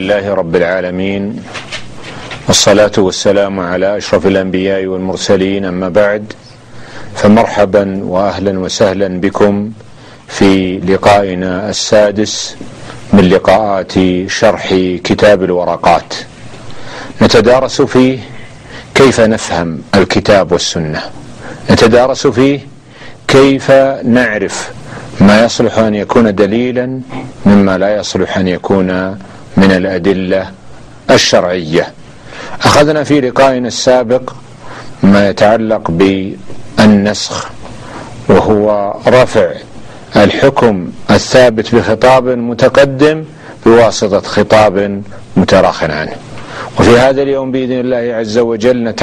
لله رب العالمين، والصلاة والسلام على أشرف الأنبياء والمرسلين، أما بعد، فمرحبا وأهلا وسهلا بكم في لقائنا السادس من لقاءات شرح كتاب الورقات. نتدارس فيه كيف نفهم الكتاب والسنة، نتدارس فيه كيف نعرف ما يصلح أن يكون دليلا مما لا يصلح أن يكون من الأدلة الشرعية. أخذنا في لقائنا السابق ما يتعلق بالنسخ، وهو رفع الحكم الثابت بخطاب متقدم بواسطة خطاب متراخٍ عنه. وفي هذا اليوم بإذن الله عز وجل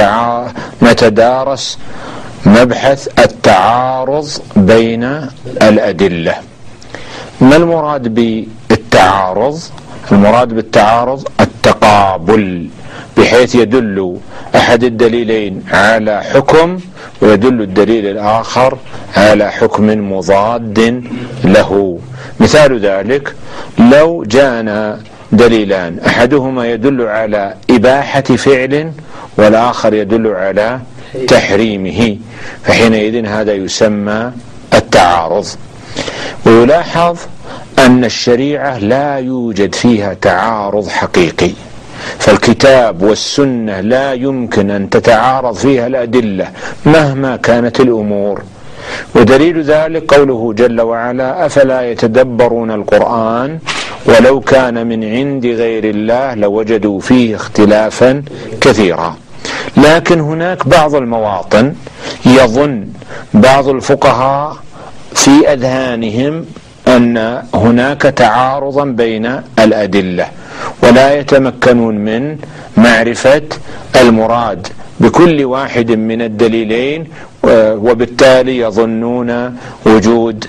نتدارس مبحث التعارض بين الأدلة. ما المراد بالتعارض؟ المراد بالتعارض التقابل، بحيث يدل أحد الدليلين على حكم ويدل الدليل الآخر على حكم مضاد له. مثال ذلك لو جاءنا دليلان، أحدهما يدل على إباحة فعل والآخر يدل على تحريمه، فحينئذ هذا يسمى التعارض. ويلاحظ أن الشريعة لا يوجد فيها تعارض حقيقي، فالكتاب والسنة لا يمكن أن تتعارض فيها الأدلة مهما كانت الأمور. ودليل ذلك قوله جل وعلا: أفلا يتدبرون القرآن ولو كان من عند غير الله لوجدوا فيه اختلافا كثيرا. لكن هناك بعض المواطن يظن بعض الفقهاء في أذهانهم أن هناك تعارضا بين الأدلة، ولا يتمكنون من معرفة المراد بكل واحد من الدليلين، وبالتالي يظنون وجود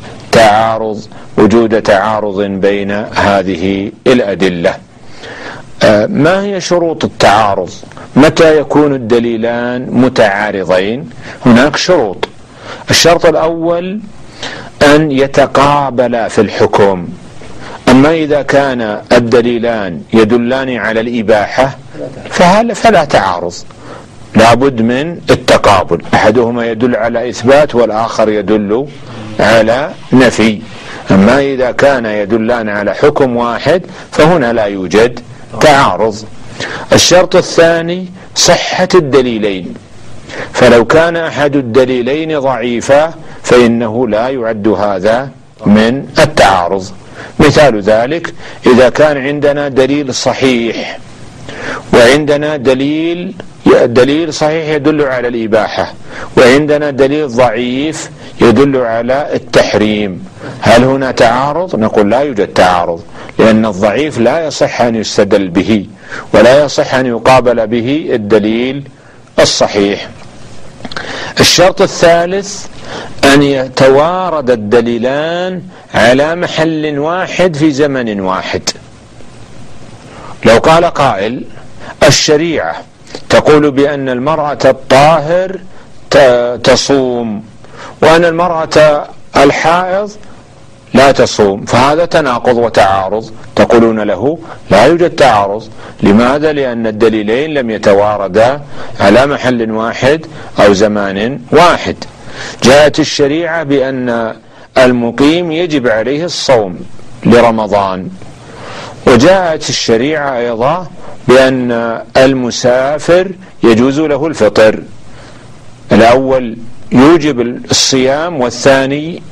تعارض بين هذه الأدلة. ما هي شروط التعارض؟ متى يكون الدليلان متعارضين؟ هناك شروط. الشرط الأول أن يتقابلا في الحكم. أما إذا كان الدليلان يدلان على الإباحة فلا تعارض، لابد من التقابل، أحدهما يدل على إثبات والآخر يدل على نفي. أما إذا كان يدلان على حكم واحد فهنا لا يوجد تعارض. الشرط الثاني صحة الدليلين، فلو كان أحد الدليلين ضعيفا فإنه لا يعد هذا من التعارض. مثال ذلك إذا كان عندنا دليل صحيح وعندنا دليل صحيح يدل على الإباحة، وعندنا دليل ضعيف يدل على التحريم، هل هنا تعارض؟ نقول لا يوجد تعارض، لأن الضعيف لا يصح أن يستدل به ولا يصح أن يقابل به الدليل الصحيح. الشرط الثالث أن يتوارد الدليلان على محل واحد في زمن واحد. لو قال قائل: الشريعة تقول بأن المرأة الطاهر تصوم وأن المرأة الحائض لا تصوم، فهذا تناقض وتعارض. تقولون له لا يوجد تعارض. لماذا؟ لأن الدليلين لم يتواردا على محل واحد أو زمان واحد. جاءت الشريعة بأن المقيم يجب عليه الصوم لرمضان، وجاءت الشريعة أيضا بأن المسافر يجوز له الفطر. الأول يوجب الصيام والثاني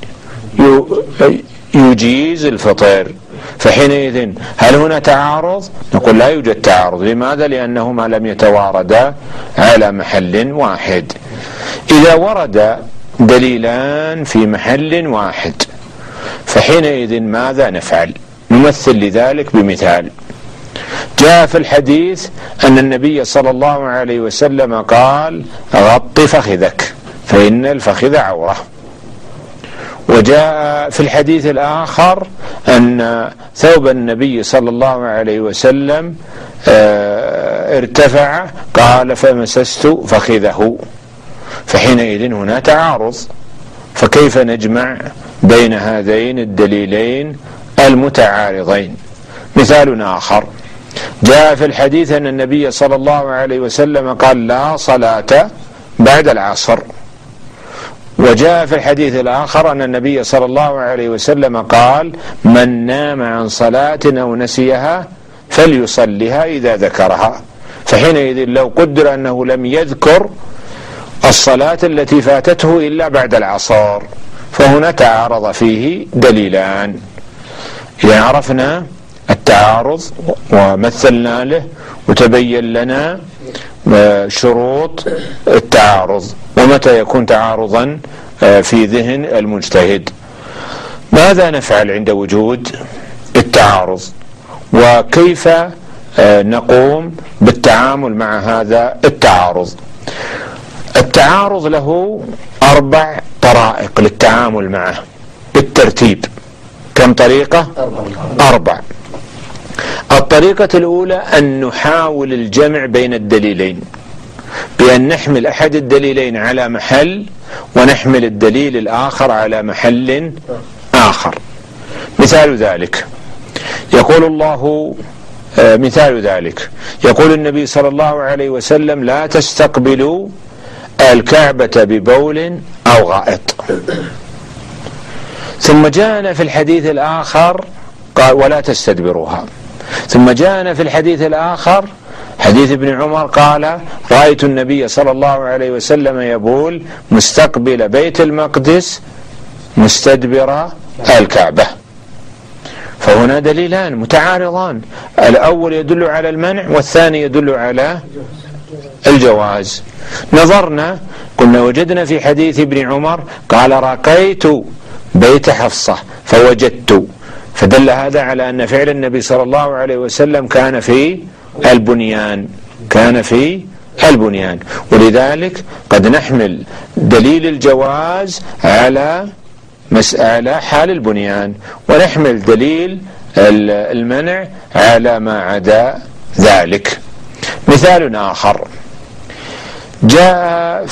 يجيز الفطر، فحينئذ هل هنا تعارض؟ نقول لا يوجد تعارض. لماذا؟ لأنهما لم يتواردا على محل واحد. إذا ورد دليلان في محل واحد فحينئذ ماذا نفعل؟ نمثل لذلك بمثال. جاء في الحديث أن النبي صلى الله عليه وسلم قال: غط فخذك فإن الفخذ عورة. وجاء في الحديث الآخر أن ثوب النبي صلى الله عليه وسلم ارتفع، قال: فمسست فخذه. فحينئذ هنا تعارض، فكيف نجمع بين هذين الدليلين المتعارضين؟ مثال آخر: جاء في الحديث أن النبي صلى الله عليه وسلم قال لا صلاة بعد العصر. وجاء في الحديث الآخر أن النبي صلى الله عليه وسلم قال من نام عن صلاة أو نسيها فليصلها إذا ذكرها. فحينئذ لو قدر أنه لم يذكر الصلاة التي فاتته إلا بعد العصر فهنا تعارض فيه دليلان. إذا عرفنا التعارض ومثلنا له وتبين لنا شروط التعارض ومتى يكون تعارضا في ذهن المجتهد، ماذا نفعل عند وجود التعارض وكيف نقوم بالتعامل مع هذا التعارض؟ التعارض له 4 طرائق للتعامل معه بالترتيب. كم طريقة؟ 4. الطريقة الأولى أن نحاول الجمع بين الدليلين بأن نحمل أحد الدليلين على محل ونحمل الدليل الآخر على محل آخر. مثال ذلك يقول النبي صلى الله عليه وسلم لا تستقبلوا الكعبة ببول أو غائط. ثم جاءنا في الحديث الآخر قال ولا تستدبروها. ثم جاءنا في الحديث الآخر حديث ابن عمر قال رأيت النبي صلى الله عليه وسلم يبول مستقبل بيت المقدس مستدبر الكعبة. فهنا دليلان متعارضان، الأول يدل على المنع والثاني يدل على الجواز. نظرنا قلنا وجدنا في حديث ابن عمر قال رقيت بيت حفصة فوجدت، فدل هذا على أن فعل النبي صلى الله عليه وسلم كان في البنيان. ولذلك قد نحمل دليل الجواز على مسألة حال البنيان ونحمل دليل المنع على ما عدا ذلك. مثال آخر جاء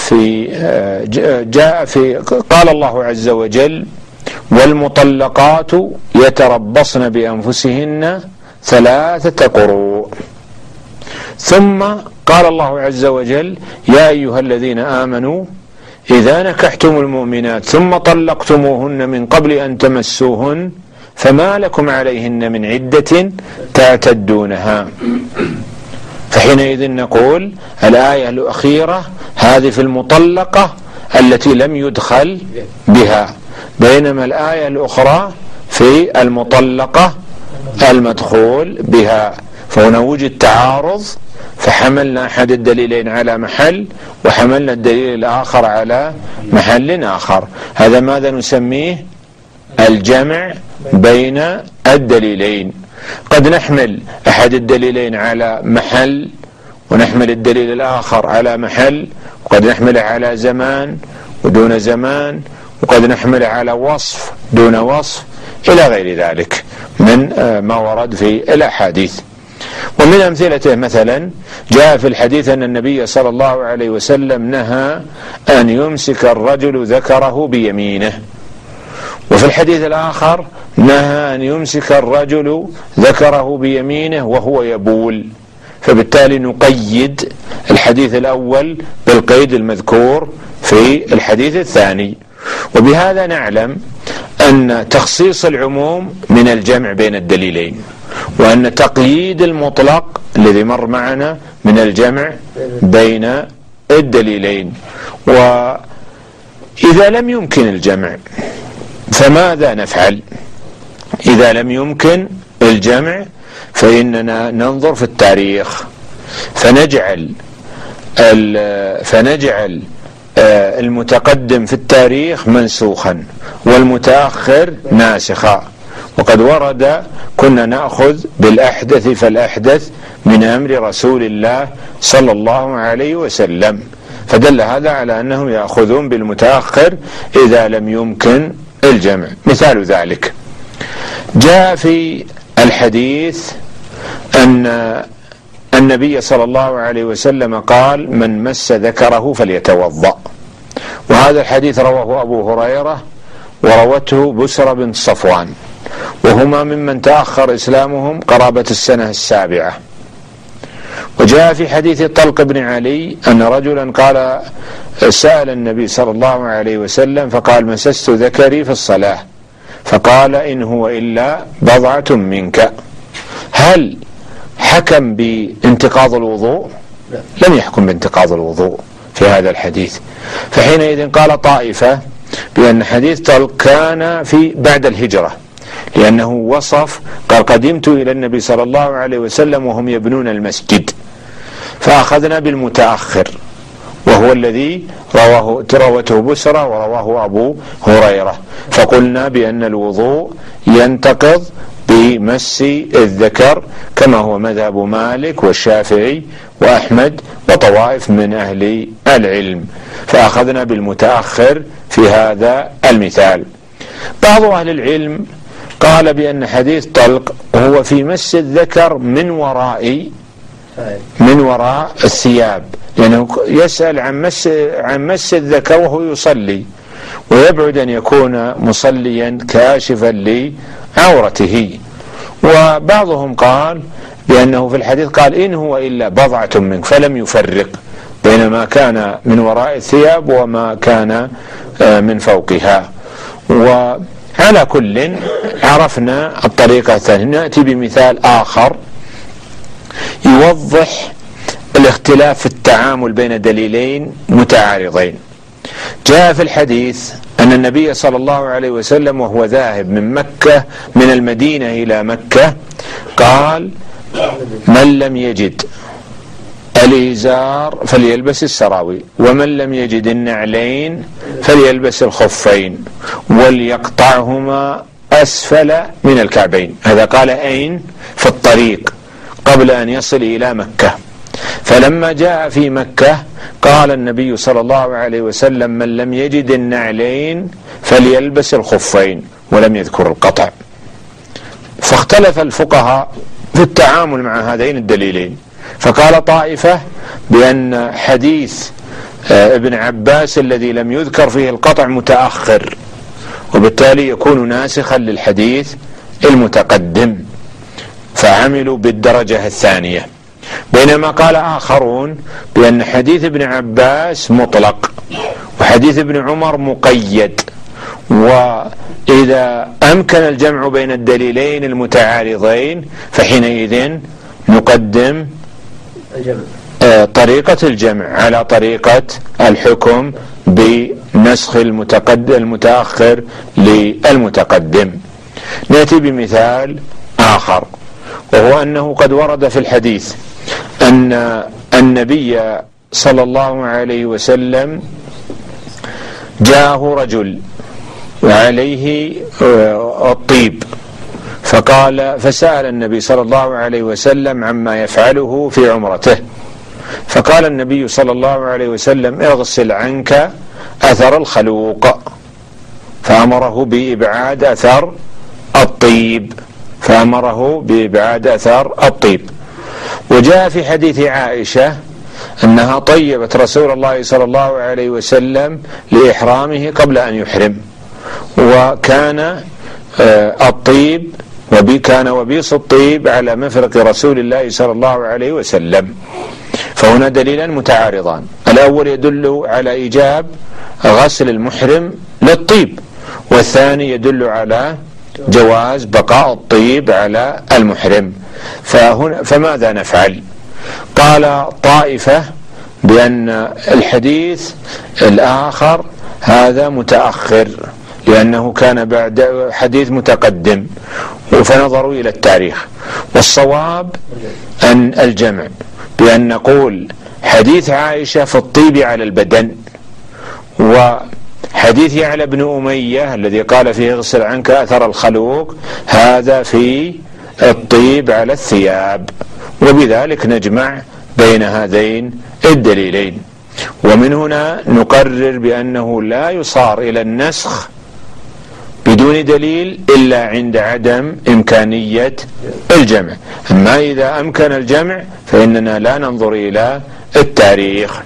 في قال الله عز وجل والمطلقات يتربصن بأنفسهن 3 قروء. ثم قال الله عز وجل يا أيها الذين آمنوا إذا نكحتم المؤمنات ثم طلقتموهن من قبل أن تمسوهن فما لكم عليهن من عدة تعتدونها. فحينئذ نقول الآية الأخيرة هذه في المطلقة التي لم يدخل بها، بينما الآية الأخرى في المطلقة المدخول بها. فهنا وجد تعارض فحملنا أحد الدليلين على محل وحملنا الدليل الآخر على محل آخر. هذا ماذا نسميه؟ الجمع بين الدليلين. قد نحمل أحد الدليلين على محل ونحمل الدليل الآخر على محل، وقد نحمله على زمان ودون زمان، وقد نحمله على وصف دون وصف إلى غير ذلك من ما ورد في الأحاديث. ومن أمثلته مثلا جاء في الحديث أن النبي صلى الله عليه وسلم نهى أن يمسك الرجل ذكره بيمينه، وفي الحديث الآخر نهى أن يمسك الرجل ذكره بيمينه وهو يبول. فبالتالي نقيد الحديث الأول بالقيد المذكور في الحديث الثاني. وبهذا نعلم أن تخصيص العموم من الجمع بين الدليلين، وأن تقييد المطلق الذي مر معنا من الجمع بين الدليلين. وإذا لم يمكن الجمع فماذا نفعل؟ إذا لم يمكن الجمع فإننا ننظر في التاريخ فنجعل المتقدم في التاريخ منسوخا والمتأخر ناسخا. وقد ورد كنا نأخذ بالأحدث فالأحدث من أمر رسول الله صلى الله عليه وسلم، فدل هذا على أنهم يأخذون بالمتأخر إذا لم يمكن الجمع. مثال ذلك جاء في الحديث أن النبي صلى الله عليه وسلم قال من مس ذكره فليتوضأ، وهذا الحديث رواه أبو هريرة وروته بسر بن صفوان، وهما ممن تأخر إسلامهم قرابة السنة 7. وجاء في حديث طلق بن علي أن رجلا قال سأل النبي صلى الله عليه وسلم فقال مسست ذكري في الصلاة فقال إن هو إلا بضعة منك. هل حكم بانتقاض الوضوء؟ لم يحكم بانتقاض الوضوء في هذا الحديث. فحينئذ قال طائفة بأن حديث طلق كان في بعد الهجرة، لأنه وصف قال قدمت إلى النبي صلى الله عليه وسلم وهم يبنون المسجد فأخذنا بالمتأخر وهو الذي روته بسرى ورواه أبو هريرة، فقلنا بأن الوضوء ينتقض بمس الذكر كما هو مذهب مالك والشافعي وأحمد وطوائف من أهل العلم، فأخذنا بالمتأخر في هذا المثال. بعض أهل العلم قال بأن حديث طلق هو في مس الذكر من وراء الثياب، لأنه يسأل عن مس الذكر وهو يصلي، ويبعد أن يكون مصليا كاشفا لعورته. وبعضهم قال بأنه في الحديث قال إن هو إلا بضعة منك، فلم يفرق بين ما كان من وراء الثياب وما كان من فوقها. وعلى كل عرفنا الطريقة الثانية. نأتي بمثال آخر يوضح الاختلاف في التعامل بين دليلين متعارضين. جاء في الحديث أن النبي صلى الله عليه وسلم وهو ذاهب من المدينة إلى مكة قال من لم يجد الإزار فليلبس السراويل، ومن لم يجد النعلين فليلبس الخفين وليقطعهما أسفل من الكعبين. هذا قال أين؟ في الطريق قبل أن يصل إلى مكة. فلما جاء في مكة قال النبي صلى الله عليه وسلم من لم يجد النعلين فليلبس الخفين، ولم يذكر القطع. فاختلف الفقهاء في التعامل مع هذين الدليلين، فقال طائفة بأن حديث ابن عباس الذي لم يذكر فيه القطع متأخر، وبالتالي يكون ناسخا للحديث المتقدم، فعملوا بالدرجة الثانية. بينما قال آخرون بأن حديث ابن عباس مطلق وحديث ابن عمر مقيد، وإذا أمكن الجمع بين الدليلين المتعارضين فحينئذ نقدم طريقة الجمع على طريقة الحكم بنسخ المتأخر للمتقدم. نأتي بمثال آخر، وهو أنه قد ورد في الحديث أن النبي صلى الله عليه وسلم جاءه رجل وعليه الطيب فسأل النبي صلى الله عليه وسلم عما يفعله في عمرته، فقال النبي صلى الله عليه وسلم اغسل عنك أثر الخلوق، فأمره بإبعاد أثر الطيب. وجاء في حديث عائشة أنها طيبت رسول الله صلى الله عليه وسلم لإحرامه قبل أن يحرم، وكان الطيب كان وبيص الطيب على مفرق رسول الله صلى الله عليه وسلم. فهنا دليلان متعارضان، الأول يدل على إيجاب غسل المحرم للطيب، والثاني يدل على جواز بقاء الطيب على المحرم. فماذا نفعل؟ قال طائفة بأن الحديث الآخر هذا متأخر لأنه كان بعد حديث متقدم، فنظروا إلى التاريخ. والصواب أن الجمع، بأن نقول حديث عائشة في الطيب على البدن، وحديث يعلى بن أمية الذي قال فيه اغسل عنك أثر الخلوق هذا في الطيب على الثياب، وبذلك نجمع بين هذين الدليلين. ومن هنا نقرر بأنه لا يصار إلى النسخ بدون دليل إلا عند عدم إمكانية الجمع. أما إذا أمكن الجمع فإننا لا ننظر إلى التاريخ.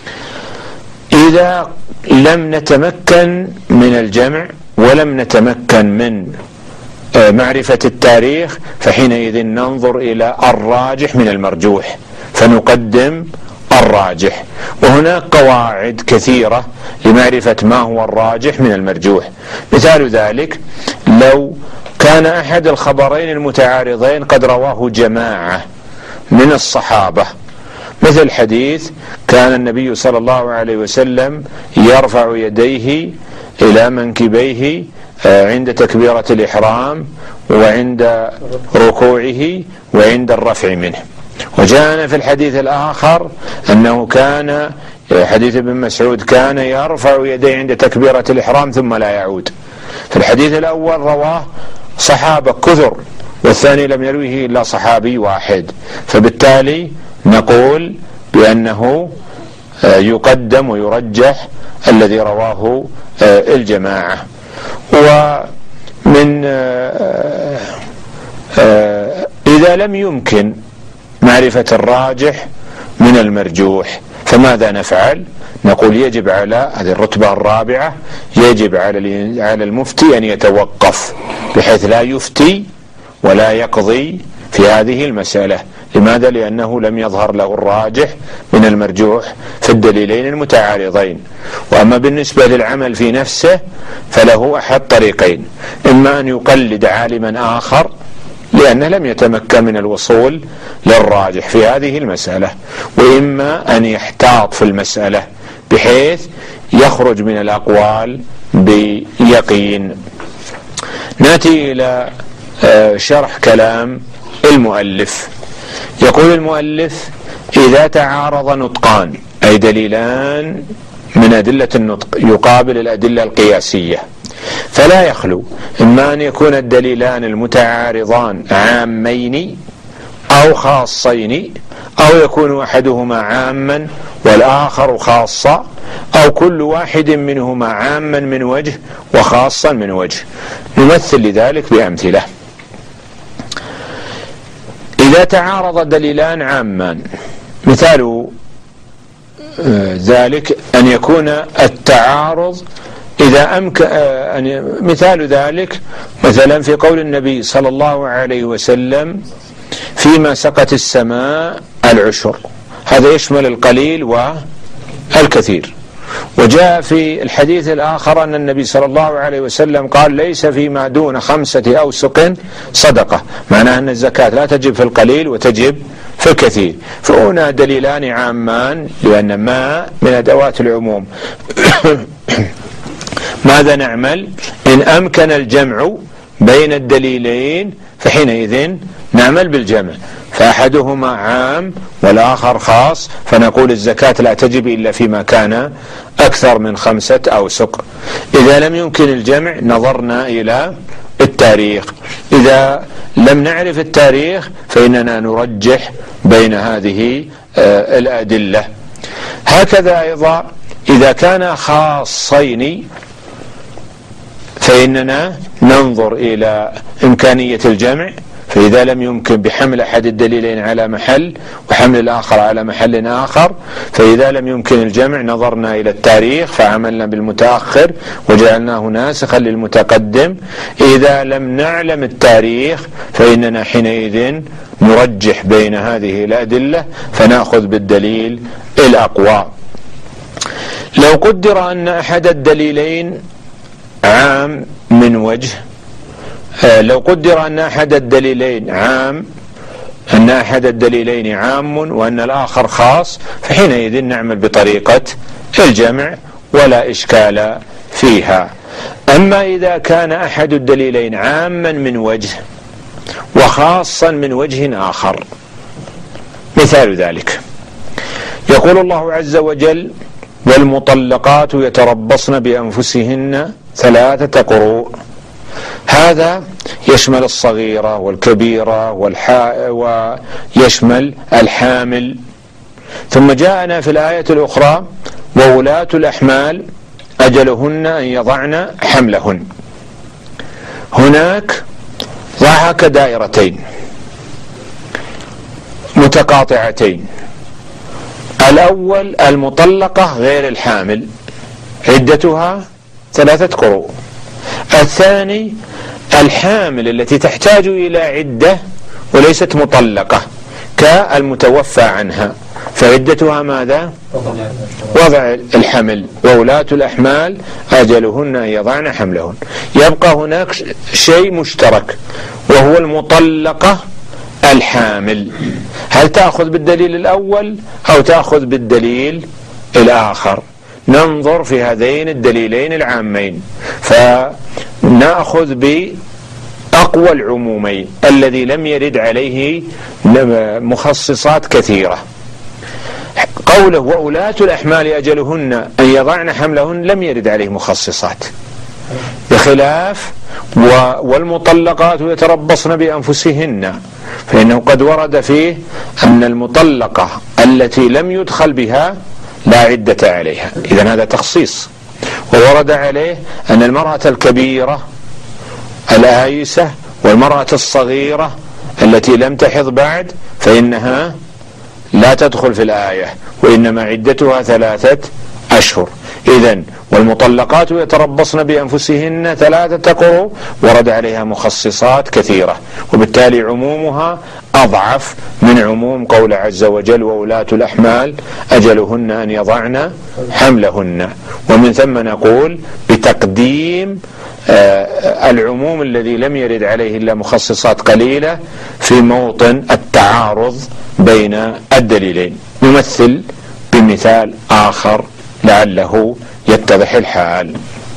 إذا لم نتمكن من الجمع ولم نتمكن من معرفة التاريخ فحينئذ ننظر إلى الراجح من المرجوح، فنقدم الراجح. وهناك قواعد كثيرة لمعرفة ما هو الراجح من المرجوح. مثال ذلك لو كان أحد الخبرين المتعارضين قد رواه جماعة من الصحابة، مثل حديث كان النبي صلى الله عليه وسلم يرفع يديه إلى منكبيه عند تكبيرة الإحرام وعند ركوعه وعند الرفع منه. وجاءنا في الحديث الآخر أنه كان حديث ابن مسعود كان يرفع يديه عند تكبيرة الإحرام ثم لا يعود. في الحديث الأول رواه صحابة كثر، والثاني لم يرويه إلا صحابي واحد، فبالتالي نقول بأنه يقدم ويرجح الذي رواه الجماعة. ومن إذا لم يمكن معرفة الراجح من المرجوح فماذا نفعل؟ نقول يجب على هذه الرتبة الرابعة، يجب على المفتي أن يتوقف بحيث لا يفتي ولا يقضي في هذه المسألة. لماذا؟ لأنه لم يظهر له الراجح من المرجوح في الدليلين المتعارضين. وأما بالنسبة للعمل في نفسه فله أحد طريقين: إما أن يقلد عالما آخر لأنه لم يتمكن من الوصول للراجح في هذه المسألة، وإما أن يحتاط في المسألة بحيث يخرج من الأقوال بيقين. نأتي إلى شرح كلام المؤلف. يقول المؤلف: إذا تعارض نطقان أي دليلان من أدلة النطق يقابل الأدلة القياسية، فلا يخلو إما أن يكون الدليلان المتعارضان عامين أو خاصين، أو يكون أحدهما عاما والآخر خاصا، أو كل واحد منهما عاما من وجه وخاصا من وجه. نمثل لذلك بأمثلة. إذا تعارض دليلان عامان، مثال ذلك أن يكون التعارض إذا أمكن مثال ذلك مثلا في قول النبي صلى الله عليه وسلم: فيما سقت السماء العشر، هذا يشمل القليل والكثير. وجاء في الحديث الآخر أن النبي صلى الله عليه وسلم قال: ليس فيما دون 5 أوسق صدقة، معناه أن الزكاة لا تجب في القليل وتجب في الكثير. فهنا دليلان عامان لأن ما من أدوات العموم. ماذا نعمل؟ إن أمكن الجمع بين الدليلين فحينئذ نعمل بالجمع، فأحدهما عام والآخر خاص، فنقول الزكاة لا تجب إلا فيما كان أكثر من 5 أوسق. إذا لم يمكن الجمع نظرنا إلى التاريخ. إذا لم نعرف التاريخ فإننا نرجح بين هذه الأدلة. هكذا أيضا إذا كان خاصين فإننا ننظر إلى إمكانية الجمع، فإذا لم يمكن بحمل أحد الدليلين على محل وحمل الآخر على محل آخر، فإذا لم يمكن الجمع نظرنا إلى التاريخ فعملنا بالمتأخر وجعلناه ناسخا للمتقدم. إذا لم نعلم التاريخ فإننا حينئذ نرجح بين هذه الأدلة فنأخذ بالدليل الأقوى. لو قدر أن أحد الدليلين عام من وجه، لو قدر أن أحد الدليلين عام وأن الآخر خاص، فحينئذ نعمل بطريقة الجمع ولا إشكال فيها. أما إذا كان أحد الدليلين عاما من وجه وخاصا من وجه آخر، مثال ذلك يقول الله عز وجل: والمطلقات يتربصن بأنفسهن 3 قروء. هذا يشمل الصغيرة والكبيرة ويشمل الحامل. ثم جاءنا في الآية الأخرى: وولاة الأحمال أجلهن أن يضعن حملهن. هناك ضحك دائرتين متقاطعتين. الأول المطلقة غير الحامل عدتها 3 قروء. الثاني الحامل التي تحتاج إلى عدة وليست مطلقة كالمتوفى عنها فعدتها ماذا؟ وضع الحمل، وولاة الأحمال أجلهن أن يضعن حملهن. يبقى هناك شيء مشترك وهو المطلقة الحامل. هل تأخذ بالدليل الأول أو تأخذ بالدليل الآخر؟ ننظر في هذين الدليلين العامين، فنأخذ بأقوى العمومين الذي لم يرد عليه مخصصات كثيرة. قوله وأولاة الأحمال أجلهن أن يضعن حملهن لم يرد عليه مخصصات، بخلاف والمطلقات يتربصن بأنفسهن، فإنه قد ورد فيه أن المطلقة التي لم يدخل بها لا عدة عليها، إذن هذا تخصيص. وورد عليه أن المرأة الكبيرة الآيسة والمرأة الصغيرة التي لم تحض بعد فإنها لا تدخل في الآية، وإنما عدتها 3 أشهر. إذن والمطلقات يتربصن بأنفسهن 3 قروء ورد عليها مخصصات كثيرة، وبالتالي عمومها أضعف من عموم قول عز وجل وولاة الأحمال أجلهن أن يضعن حملهن. ومن ثم نقول بتقديم العموم الذي لم يرد عليه إلا مخصصات قليلة في موطن التعارض بين الدليلين. نمثل بمثال آخر لعله يتضح الحال.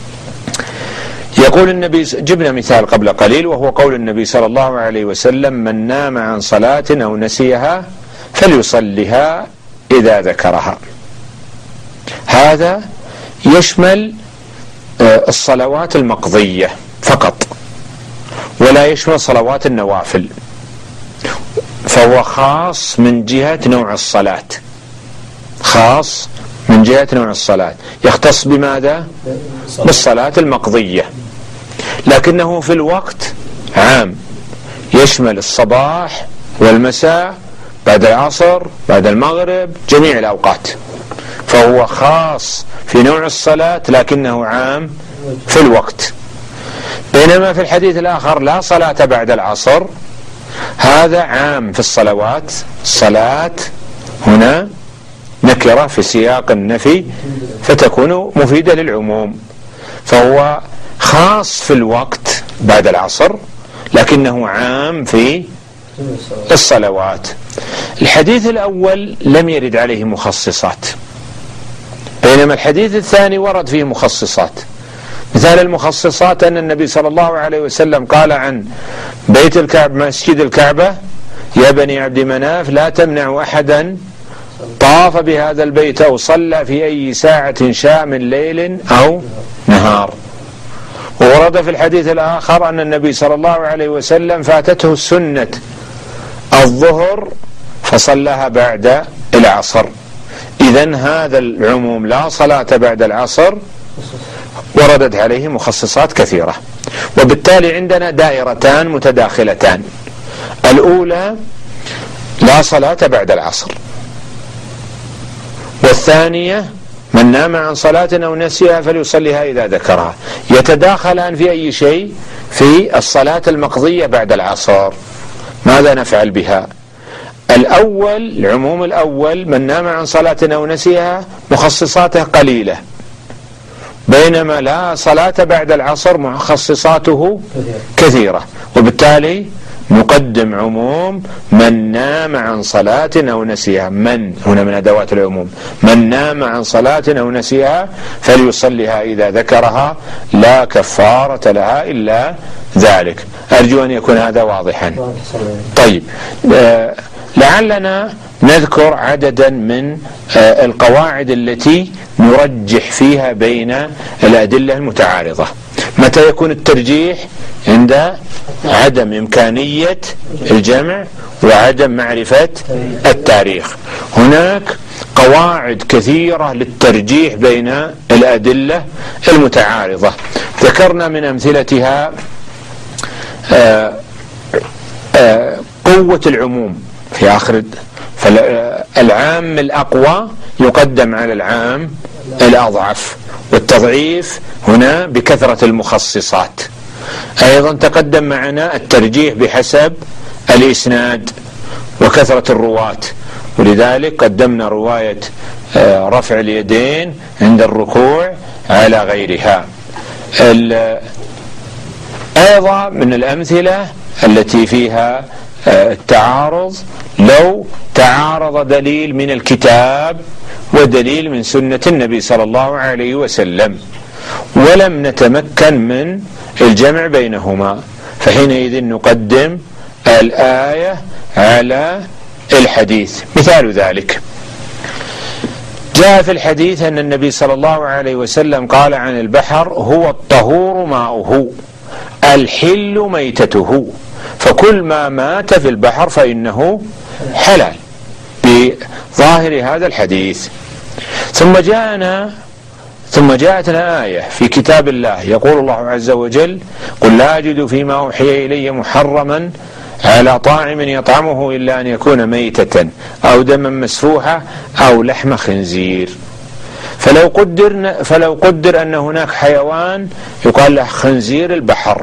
يقول النبي، جبنا مثال قبل قليل وهو قول النبي صلى الله عليه وسلم من نام عن صلاة أو نسيها فليصلها إذا ذكرها. هذا يشمل الصلوات المقضية فقط ولا يشمل صلوات النوافل، فهو خاص من جهة نوع الصلاة، خاص من جهة نوع الصلاة، يختص بماذا؟ بالصلاة المقضية، لكنه في الوقت عام، يشمل الصباح والمساء بعد العصر بعد المغرب جميع الأوقات، فهو خاص في نوع الصلاة لكنه عام في الوقت. بينما في الحديث الآخر لا صلاة بعد العصر هذا عام في الصلوات، الصلاة هنا نكرة في سياق النفي فتكون مفيدة للعموم، فهو خاص في الوقت بعد العصر لكنه عام في الصلوات. الحديث الأول لم يرد عليه مخصصات، بينما الحديث الثاني ورد فيه مخصصات. مثال المخصصات أن النبي صلى الله عليه وسلم قال عن بيت الكعبة مسجد الكعبة يا بني عبد مناف لا تمنعوا أحدا طاف بهذا البيت أو صلى في أي ساعة شاء من ليل أو نهار. وورد في الحديث الآخر أن النبي صلى الله عليه وسلم فاتته السنة الظهر فصلىها بعد العصر. إذن هذا العموم لا صلاة بعد العصر وردت عليه مخصصات كثيرة، وبالتالي عندنا دائرتان متداخلتان. الأولى لا صلاة بعد العصر، والثانية من نام عن صلاة أو نسيها فليصليها إذا ذكرها. يتداخلان في أي شيء؟ في الصلاة المقضية بعد العصر. ماذا نفعل بها؟ الأول، العموم الأول من نام عن صلاة أو نسيها مخصصاته قليلة، بينما لا صلاة بعد العصر مخصصاته كثيرة، وبالتالي نقدم عموم من نام عن صلاة أو نسيها. من هنا من أدوات العموم، من نام عن صلاة أو نسيها فليصليها إذا ذكرها لا كفارة لها إلا ذلك. أرجو أن يكون هذا واضحا. طيب، لعلنا نذكر عددا من القواعد التي نرجح فيها بين الأدلة المتعارضة. متى يكون الترجيح؟ عند عدم إمكانية الجمع وعدم معرفة التاريخ. هناك قواعد كثيرة للترجيح بين الأدلة المتعارضة، ذكرنا من أمثلتها قوة العموم في آخر، فالعام الأقوى يقدم على العام الأضعف، والتضعيف هنا بكثرة المخصصات. أيضا تقدم معنا الترجيح بحسب الإسناد، وكثرة الرواة، ولذلك قدمنا رواية رفع اليدين عند الركوع على غيرها. أيضا من الأمثلة التي فيها التعارض لو تعارض دليل من الكتاب ودليل من سنة النبي صلى الله عليه وسلم ولم نتمكن من الجمع بينهما، فحينئذ نقدم الآية على الحديث. مثال ذلك جاء في الحديث أن النبي صلى الله عليه وسلم قال عن البحر: هو الطهور ماؤه الحل ميتته، فكل ما مات في البحر فإنه حلال، بظاهر هذا الحديث. ثم جاءتنا آية في كتاب الله يقول الله عز وجل: قل لا أجد فيما أوحي إلي محرما على طاعم يطعمه إلا أن يكون ميتة أو دما مسفوحا أو لحم خنزير. فلو قدر أن هناك حيوان يقال له خنزير البحر،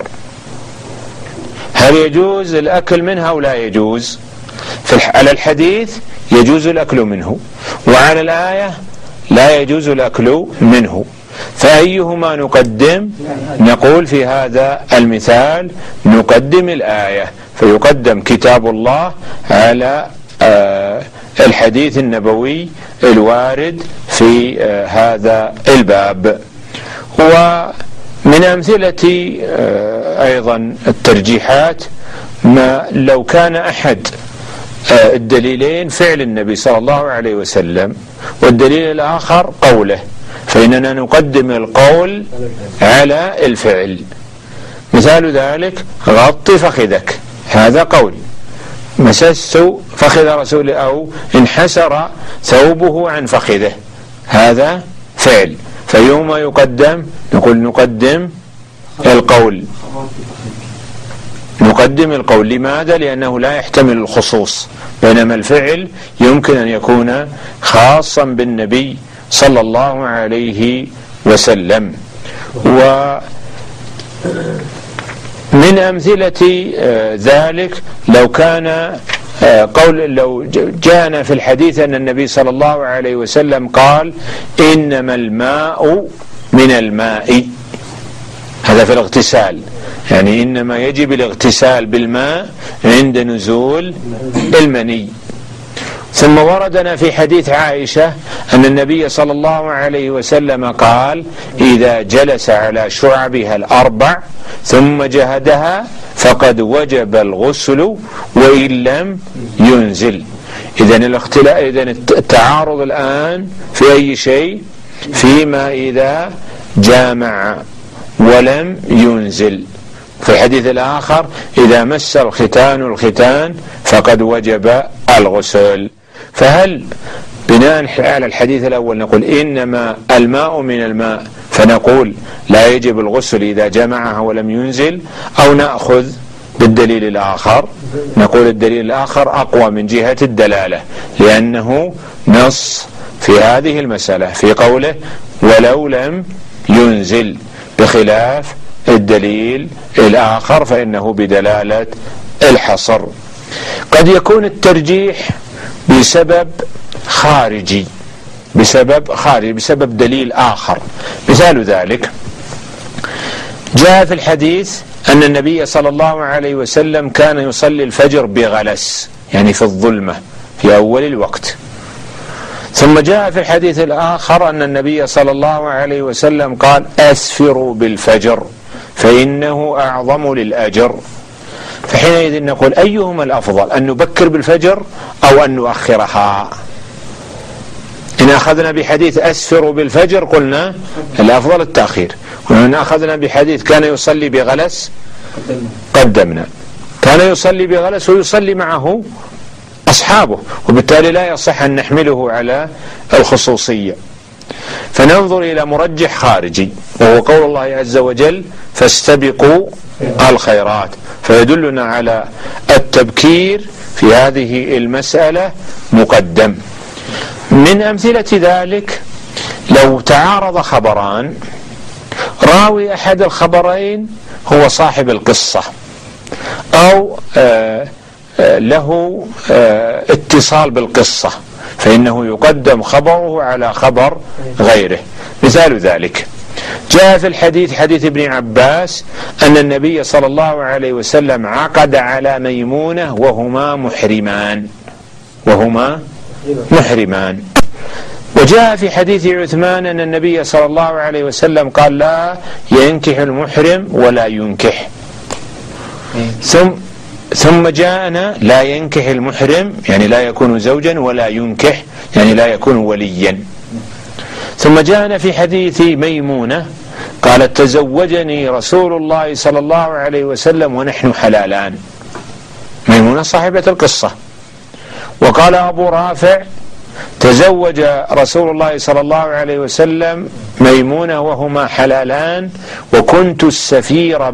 هل يجوز الأكل منها أو لا يجوز؟ على الحديث يجوز الأكل منه، وعلى الآية لا يجوز الأكل منه، فأيهما نقدم؟ نقول في هذا المثال نقدم الآية، فيقدم كتاب الله على الحديث النبوي الوارد في هذا الباب. ومن أمثلة أيضا الترجيحات ما لو كان أحد الدليلين فعل النبي صلى الله عليه وسلم والدليل الآخر قوله، فإننا نقدم القول على الفعل. مثال ذلك: غط فخذك، هذا قول، مسست فخذ رسول أو انحسر ثوبه عن فخذه، هذا فعل، فيوم يقدم نقول نقدم القول. لماذا؟ لأنه لا يحتمل الخصوص، بينما الفعل يمكن أن يكون خاصا بالنبي صلى الله عليه وسلم. ومن أمثلة ذلك لو جاءنا في الحديث أن النبي صلى الله عليه وسلم قال: إنما الماء من الماء، هذا في الاغتسال، يعني إنما يجب الاغتسال بالماء عند نزول المني. ثم وردنا في حديث عائشة أن النبي صلى الله عليه وسلم قال: إذا جلس على شعبها الأربع ثم جهدها فقد وجب الغسل وإن لم ينزل. إذن التعارض الآن في أي شيء؟ فيما إذا جامع ولم ينزل. في الحديث الآخر: إذا مس الختان فقد وجب الغسل. فهل بناء على الحديث الأول نقول إنما الماء من الماء فنقول لا يجب الغسل إذا جمعها ولم ينزل، أو نأخذ بالدليل الآخر؟ نقول الدليل الآخر أقوى من جهة الدلالة، لأنه نص في هذه المسألة في قوله: ولو لم ينزل، بخلاف الدليل الآخر فإنه بدلالة الحصر. قد يكون الترجيح بسبب خارجي، بسبب دليل آخر. مثال ذلك: جاء في الحديث أن النبي صلى الله عليه وسلم كان يصلي الفجر بغلس، يعني في الظلمة في أول الوقت. ثم جاء في الحديث الآخر أن النبي صلى الله عليه وسلم قال: أسفروا بالفجر فإنه أعظم للأجر. فحينئذ نقول أيهما الأفضل، أن نبكر بالفجر أو أن نؤخرها؟ إن أخذنا بحديث أسفروا بالفجر قلنا الأفضل التأخير، وإن أخذنا بحديث كان يصلي بغلس قدمنا. كان يصلي بغلس ويصلي معه أصحابه، وبالتالي لا يصح أن نحمله على الخصوصية، فننظر إلى مرجح خارجي وهو قول الله عز وجل: فاستبقوا الخيرات، فيدلنا على التبكير في هذه المسألة مقدم. من أمثلة ذلك لو تعارض خبران، راوي أحد الخبرين هو صاحب القصة، أو له اتصال بالقصة، فإنه يقدم خبره على خبر غيره. مثال ذلك جاء في الحديث حديث ابن عباس أن النبي صلى الله عليه وسلم عقد على ميمونة وهما محرمان. وجاء في حديث عثمان أن النبي صلى الله عليه وسلم قال لا ينكح المحرم ولا ينكح. ثم جاءنا لا ينكح المحرم يعني لا يكون زوجا، ولا ينكح يعني لا يكون وليا. ثم جاءنا في حديث ميمونة قالت تزوجني رسول الله صلى الله عليه وسلم ونحن حلالان، ميمونة صاحبة القصة. وقال أبو رافع تزوج رسول الله صلى الله عليه وسلم ميمونة وهما حلالان وكنت السفير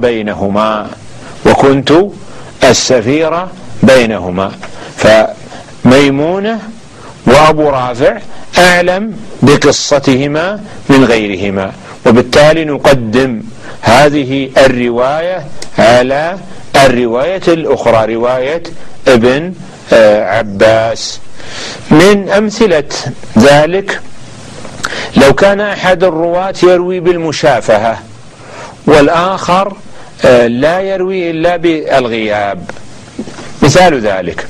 بينهما. فميمونة وأبو رافع أعلم بقصتهما من غيرهما، وبالتالي نقدم هذه الرواية على الرواية الأخرى، رواية ابن عباس. من أمثلة ذلك لو كان أحد الرواة يروي بالمشافهة والآخر لا يروي إلا بالغياب. مثال ذلك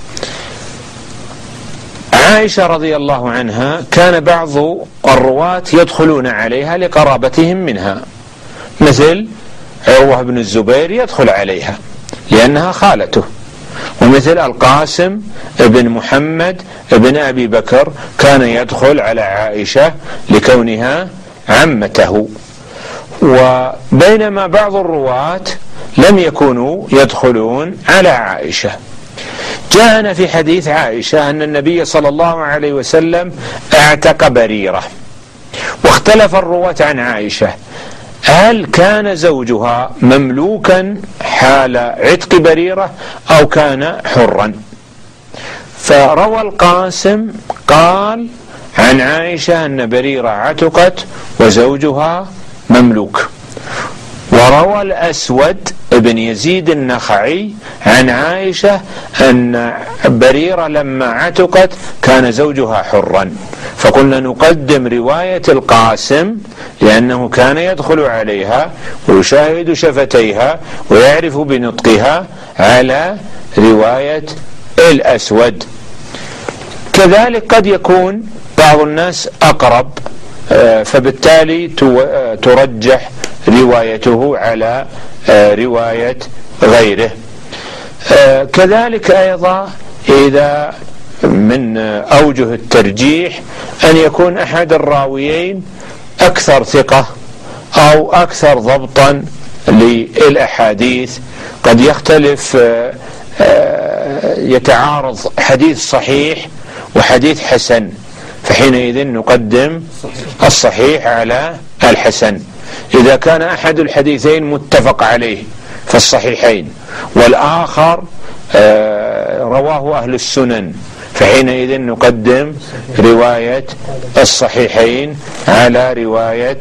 عائشة رضي الله عنها كان بعض الرواة يدخلون عليها لقرابتهم منها، مثل عروة بن الزبير يدخل عليها لأنها خالته، ومثل القاسم ابن محمد ابن أبي بكر كان يدخل على عائشة لكونها عمته. وبينما بعض الرواة لم يكونوا يدخلون على عائشة. جاءنا في حديث عائشة أن النبي صلى الله عليه وسلم اعتق بريرة، واختلف الرواة عن عائشة هل كان زوجها مملوكا حال عتق بريرة أو كان حرا. فروى القاسم قال عن عائشة أن بريرة عتقت وزوجها مملوك، وروى الأسود ابن يزيد النخعي عن عائشة أن بريرة لما عتقت كان زوجها حرا. فقلنا نقدم رواية القاسم لأنه كان يدخل عليها ويشاهد شفتيها ويعرف بنطقها على رواية الأسود. كذلك قد يكون بعض الناس أقرب، فبالتالي ترجح روايته على رواية غيره. كذلك أيضا إذا من أوجه الترجيح أن يكون أحد الراويين أكثر ثقة أو أكثر ضبطا للأحاديث، قد يختلف يتعارض حديث صحيح وحديث حسن، فحينئذ نقدم الصحيح على الحسن. إذا كان أحد الحديثين متفق عليه فالصحيحين، والآخر رواه أهل السنن، فحينئذ نقدم رواية الصحيحين على رواية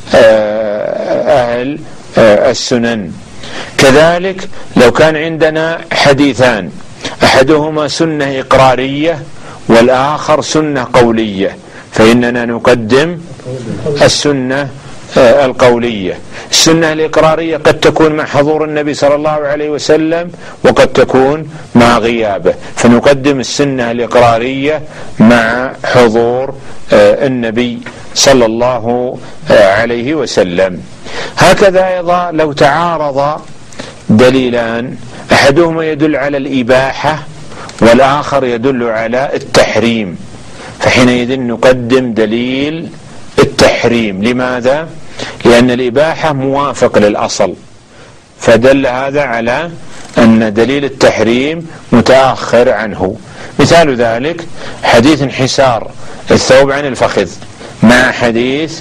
أهل السنن. كذلك لو كان عندنا حديثان أحدهما سنة إقرارية والآخر سنة قولية، فإننا نقدم السنة القولية. السنة الإقرارية قد تكون مع حضور النبي صلى الله عليه وسلم وقد تكون مع غيابه، فنقدم السنة الإقرارية مع حضور النبي صلى الله عليه وسلم. هكذا أيضا لو تعارض دليلان أحدهما يدل على الإباحة والآخر يدل على التحريم، فحينئذ نقدم دليل التحريم. لماذا؟ لأن الإباحة موافق للأصل، فدل هذا على أن دليل التحريم متأخر عنه. مثال ذلك حديث انحسار الثوب عن الفخذ مع حديث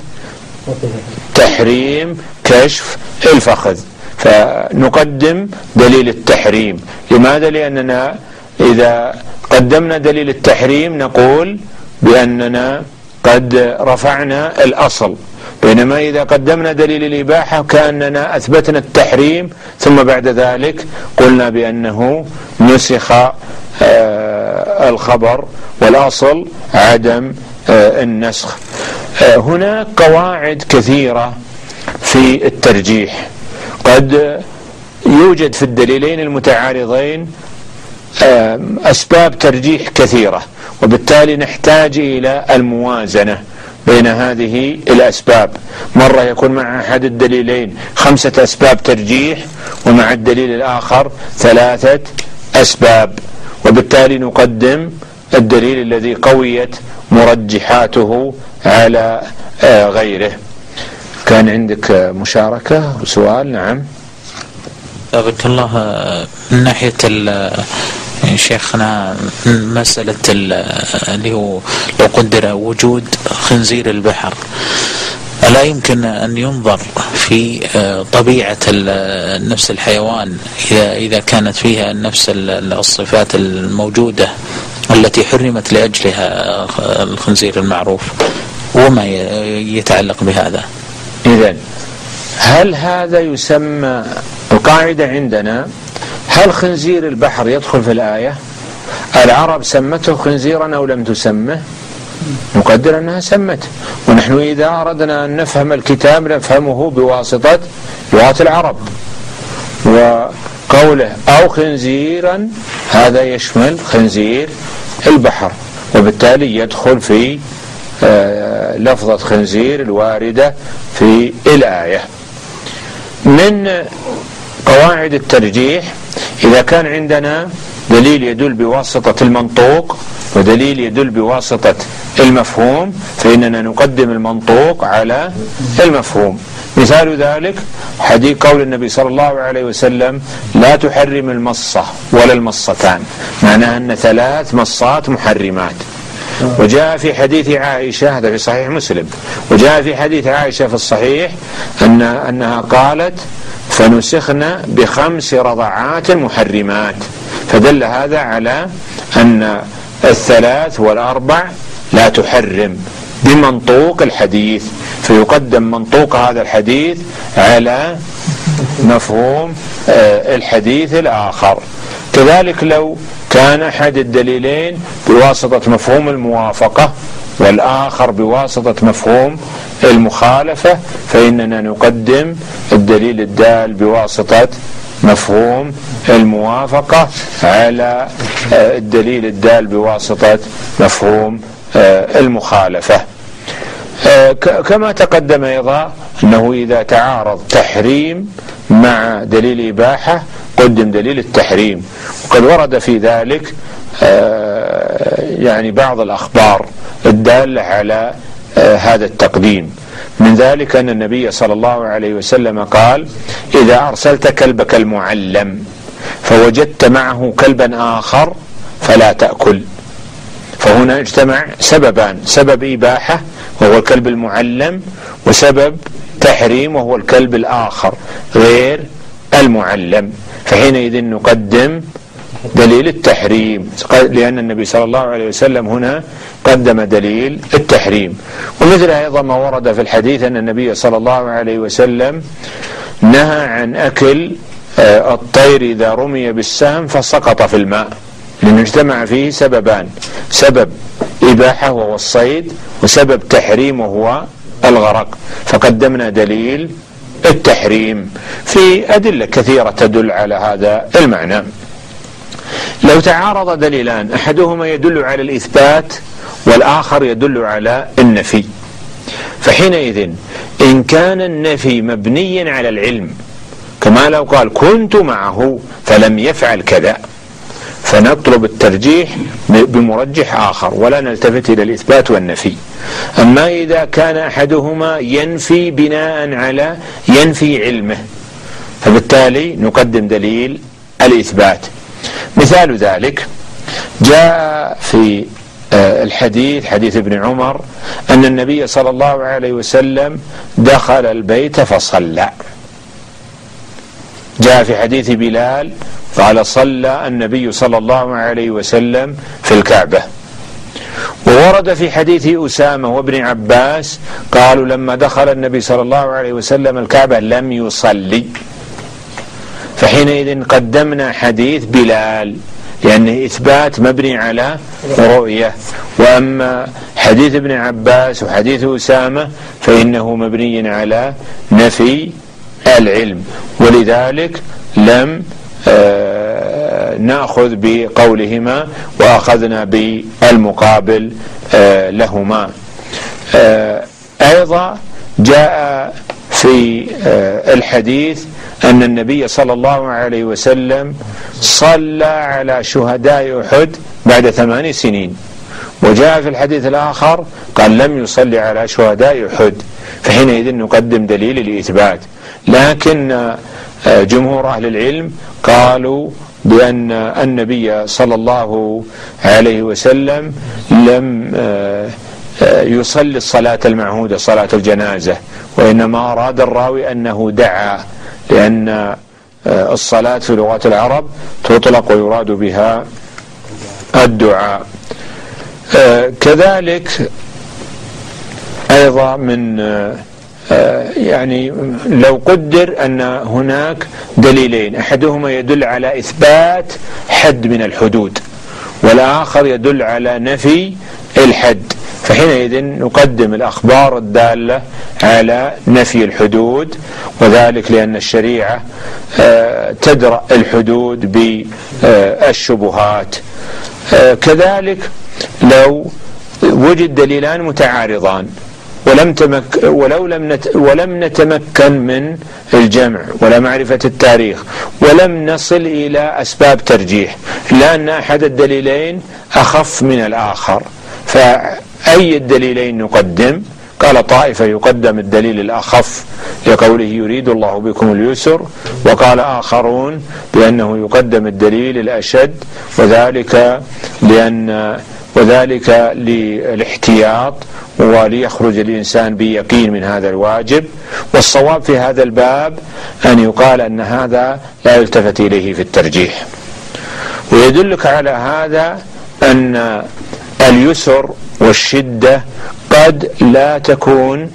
تحريم كشف الفخذ، فنقدم دليل التحريم. لماذا؟ لأننا إذا قدمنا دليل التحريم نقول بأننا قد رفعنا الأصل، بينما إذا قدمنا دليل الإباحة كأننا أثبتنا التحريم ثم بعد ذلك قلنا بأنه نسخ الخبر والأصل عدم النسخ. هناك قواعد كثيرة في الترجيح، قد يوجد في الدليلين المتعارضين أسباب ترجيح كثيرة، وبالتالي نحتاج إلى الموازنة بين هذه الأسباب. مرة يكون مع أحد الدليلين 5 أسباب ترجيح ومع الدليل الآخر 3 أسباب، وبالتالي نقدم الدليل الذي قويت مرجحاته على غيره. كان عندك مشاركة وسؤال؟ نعم. بارك الله. من ناحية شيخنا مسألة اللي هو لو قدر وجود خنزير البحر، ألا يمكن أن ينظر في طبيعة نفس الحيوان إذا كانت فيها نفس الصفات الموجودة التي حرمت لأجلها الخنزير المعروف، وما يتعلق بهذا؟ إذن هل هذا يسمى القاعدة عندنا؟ هل خنزير البحر يدخل في الآية؟ العرب سمته خنزيرا أو لم تسمه؟ نقدر أنها سمته، ونحن إذا أردنا أن نفهم الكتاب نفهمه بواسطة لغة العرب، وقوله أو خنزيرا هذا يشمل خنزير البحر، وبالتالي يدخل في لفظة خنزير الواردة في الآية. من قواعد الترجيح إذا كان عندنا دليل يدل بواسطة المنطوق ودليل يدل بواسطة المفهوم فإننا نقدم المنطوق على المفهوم. مثال ذلك حديث قول النبي صلى الله عليه وسلم لا تحرم المصة ولا المصتان، معناها أن 3 مصات محرمات. وجاء في حديث عائشة، هذا في صحيح مسلم، وجاء في حديث عائشة في الصحيح أنها قالت فنسخنا ب5 رضعات محرمات، فدل هذا على أن 3 و4 لا تحرم بمنطوق الحديث، فيقدم منطوق هذا الحديث على مفهوم الحديث الآخر. كذلك لو كان أحد الدليلين بواسطة مفهوم الموافقة والآخر بواسطة مفهوم المخالفة فإننا نقدم الدليل الدال بواسطة مفهوم الموافقة على الدليل الدال بواسطة مفهوم المخالفة. كما تقدم أيضا أنه إذا تعارض تحريم مع دليل إباحة قدم دليل التحريم، وقد ورد في ذلك يعني بعض الأخبار الدالة على هذا التقديم. من ذلك أن النبي صلى الله عليه وسلم قال إذا أرسلت كلبك المعلم فوجدت معه كلبا آخر فلا تأكل. فهنا اجتمع سببان، سبب إباحة وهو الكلب المعلم، وسبب تحريم وهو الكلب الآخر غير المعلم، فحينئذ نقدم دليل التحريم لأن النبي صلى الله عليه وسلم هنا قدم دليل التحريم. ومثل أيضا ما ورد في الحديث أن النبي صلى الله عليه وسلم نهى عن أكل الطير إذا رمي بالسهم فسقط في الماء، لأنه اجتمع فيه سببان، سبب إباحة وهو الصيد، وسبب تحريم وهو الغرق، فقدمنا دليل التحريم في أدلة كثيرة تدل على هذا المعنى. لو تعارض دليلان أحدهما يدل على الإثبات والآخر يدل على النفي، فحينئذ إن كان النفي مبنيا على العلم كما لو قال كنت معه فلم يفعل كذا فنطلب الترجيح بمرجح آخر ولا نلتفت إلى الإثبات والنفي. أما إذا كان أحدهما ينفي بناء على ينفي علمه فبالتالي نقدم دليل الإثبات. مثال ذلك جاء في الحديث حديث ابن عمر أن النبي صلى الله عليه وسلم دخل البيت فصلى. جاء في حديث بلال قال صلى النبي صلى الله عليه وسلم في الكعبة. وورد في حديث أسامة وابن عباس قالوا لما دخل النبي صلى الله عليه وسلم الكعبة لم يصلي، فحينئذ قدمنا حديث بلال لأنه إثبات مبني على رؤية، وأما حديث ابن عباس وحديث أسامة فإنه مبني على نفي العلم، ولذلك لم نأخذ بقولهما وأخذنا بالمقابل لهما. أيضا جاء في الحديث أن النبي صلى الله عليه وسلم صلى على شهداء أحد بعد 8 سنين، وجاء في الحديث الآخر قال لم يصلي على شهداء أحد، فحينئذ نقدم دليل الإثبات. لكن جمهور أهل العلم قالوا بأن النبي صلى الله عليه وسلم لم يصلي الصلاة المعهودة صلاة الجنازة، وإنما أراد الراوي أنه دعا، لأن الصلاة في لغة العرب تطلق ويراد بها الدعاء. كذلك أيضا من يعني لو قدر أن هناك دليلين، أحدهما يدل على إثبات حد من الحدود والآخر يدل على نفي الحد، فحينئذ نقدم الأخبار الدالة على نفي الحدود، وذلك لأن الشريعة تدرأ الحدود بالشبهات. كذلك لو وجد دليلان متعارضان ولم نتمكن من الجمع ولا معرفة التاريخ ولم نصل إلى أسباب ترجيح، إلا أن أحد الدليلين أخف من الآخر، فأي الدليلين نقدم؟ قال طائفة يقدم الدليل الأخف لقوله يريد الله بكم اليسر، وقال آخرون بأنه يقدم الدليل الأشد، وذلك للاحتياط وليخرج الإنسان بيقين من هذا الواجب. والصواب في هذا الباب أن يقال أن هذا لا يلتفت إليه في الترجيح. ويدلك على هذا أن اليسر والشدة قد لا تكون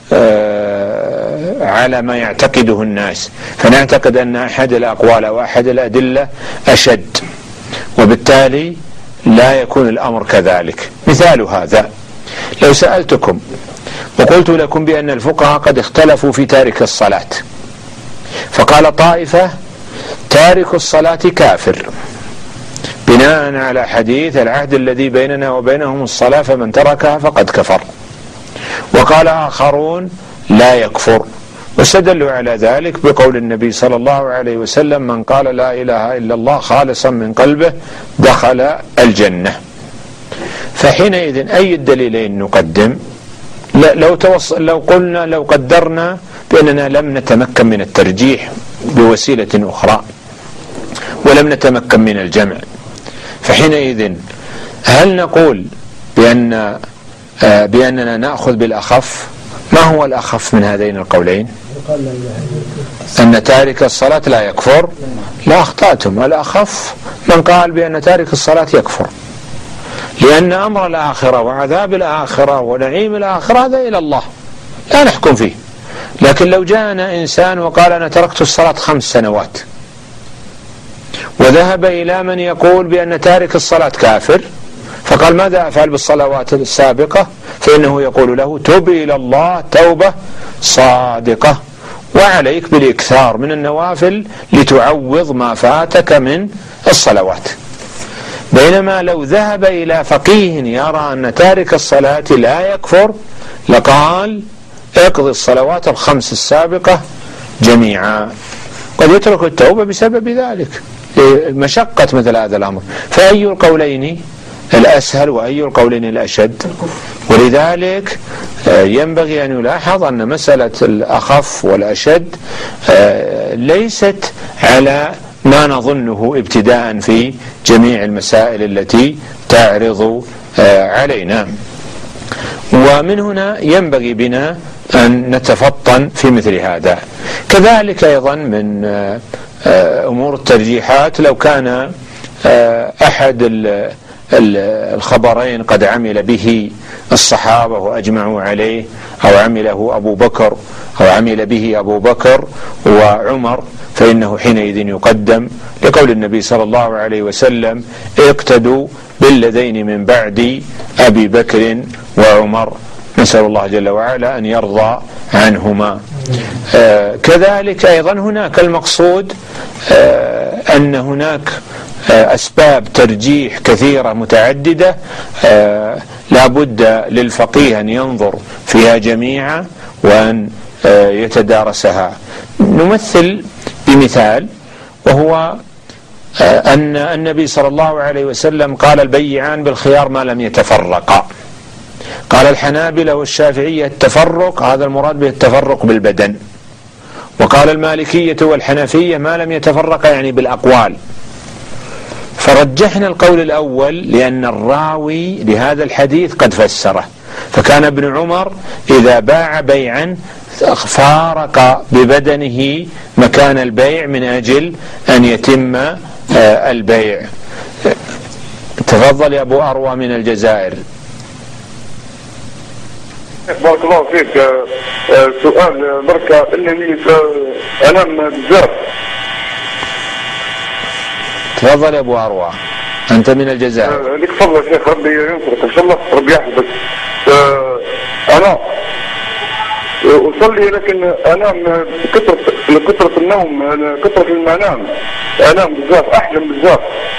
على ما يعتقده الناس، فنعتقد أن أحد الأقوال أو أحد الأدلة أشد، وبالتالي لا يكون الأمر كذلك. مثال هذا لو سألتكم وقلت لكم بأن الفقهاء قد اختلفوا في تارك الصلاة، فقال طائفة تارك الصلاة كافر بناء على حديث العهد الذي بيننا وبينهم الصلاة فمن تركها فقد كفر، وقال آخرون لا يكفر، واستدلوا على ذلك بقول النبي صلى الله عليه وسلم من قال لا إله إلا الله خالصا من قلبه دخل الجنة. فحينئذ أي الدليلين نقدم؟ لو قدرنا بأننا لم نتمكن من الترجيح بوسيلة أخرى ولم نتمكن من الجمع، فحينئذ هل نقول بأننا نأخذ بالأخف؟ ما هو الأخف من هذين القولين؟ أن تارك الصلاة لا يكفر؟ لا، أخطأتم. الأخف من قال بأن تارك الصلاة يكفر، لأن أمر الآخرة وعذاب الآخرة ونعيم الآخرة هذا إلى الله لا نحكم فيه. لكن لو جاءنا إنسان وقال أنا تركت الصلاة 5 سنوات وذهب إلى من يقول بأن تارك الصلاة كافر، فقال ماذا أفعل بالصلوات السابقة؟ فإنه يقول له تب إلى الله توبة صادقة، وعليك بالإكثار من النوافل لتعوض ما فاتك من الصلوات. بينما لو ذهب إلى فقيه يرى أن تارك الصلاة لا يكفر لقال اقضي الصلوات ال5 السابقة جميعا، قد يترك التوبة بسبب ذلك مشقة مثل هذا الأمر. فأي القولين الأسهل وأي القولين الأشد؟ ولذلك ينبغي أن يلاحظ أن مسألة الأخف والأشد ليست على ما نظنه ابتداء في جميع المسائل التي تعرض علينا، ومن هنا ينبغي بنا أن نتفطن في مثل هذا. كذلك أيضا من أمور الترجيحات لو كان أحد الخبرين قد عمل به الصحابة وأجمعوا عليه، أو عمله أبو بكر أو عمل به أبو بكر وعمر، فإنه حينئذ يقدم، لقول النبي صلى الله عليه وسلم: اقتدوا بالذين من بعد أبي بكر وعمر. نسأل الله جل وعلا أن يرضى عنهما. كذلك أيضا هناك المقصود أن هناك أسباب ترجيح كثيرة متعددة، لا بد للفقيه أن ينظر فيها جميعا وأن يتدارسها. نمثل بمثال، وهو أن النبي صلى الله عليه وسلم قال: البيعان بالخيار ما لم يتفرقا. قال الحنابلة والشافعية التفرق هذا المراد به التفرق بالبدن، وقال المالكية والحنفية ما لم يتفرق يعني بالأقوال. فرجحنا القول الأول لأن الراوي لهذا الحديث قد فسره، فكان ابن عمر إذا باع بيعا فارق ببدنه مكان البيع من أجل أن يتم البيع. تفضل يا أبو أروى من الجزائر. بارك الله فيك. سؤال بركة اللي أنام بزاف. تفضل يا أبو أروى أنت من الجزائر. لك تفضل يا شيخ، ربي ينصرك إن شاء الله، ربي يحفظك. أنا أصلي لكن أنام كثرة النوم، كثرة المنام، أنام بزاف، أحلم بزاف.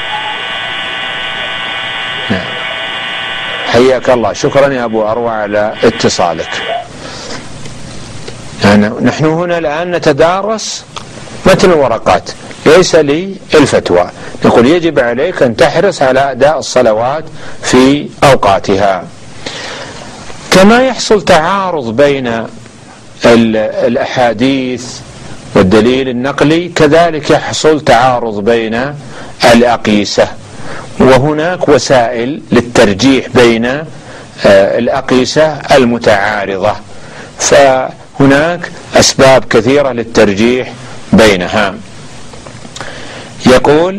حياك الله، شكرا يا أبو أروى على اتصالك. يعني نحن هنا الآن نتدارس متن الورقات، ليس لي الفتوى. نقول يجب عليك أن تحرص على أداء الصلوات في أوقاتها. كما يحصل تعارض بين الأحاديث والدليل النقلي، كذلك يحصل تعارض بين الأقيسة، وهناك وسائل للترجيح بين الأقيسة المتعارضة، فهناك أسباب كثيرة للترجيح بينها. يقول